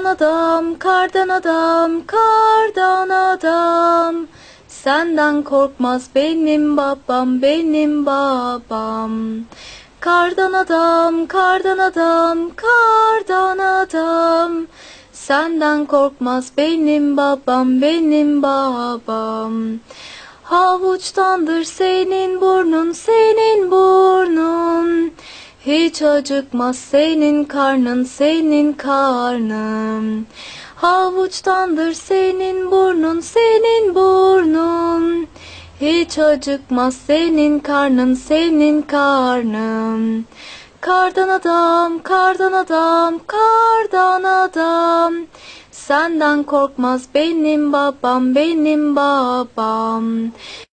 adam, kardan adam, kardan adam. Senden korkmaz benim babam, benim babam. Kardan adam, kardan adam, kardan adam. Senden korkmaz benim babam, benim babam. Havuçtandır senin burnun, senin burnun. Hiç acıkmaz senin karnın, senin karnın. Havuçtandır senin burnun, senin burnun. Hiç acıkmaz senin karnın, senin karnın. Kardan adam, kardan adam, kardan adam. Senden korkmaz benim babam, benim babam.